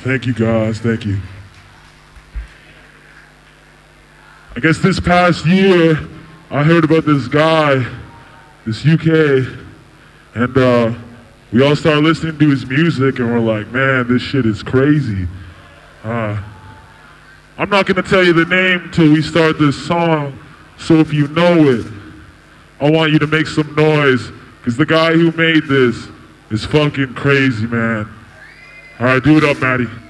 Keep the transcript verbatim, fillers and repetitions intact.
Thank you, guys. Thank you. I guess this past year, I heard about this guy, this U K, and uh, we all started listening to his music, and we're like, man, this shit is crazy. Uh, I'm not gonna tell you the name till we start this song, so if you know it, I want you to make some noise, because the guy who made this is fucking crazy, man. All right, do it up, Maddie.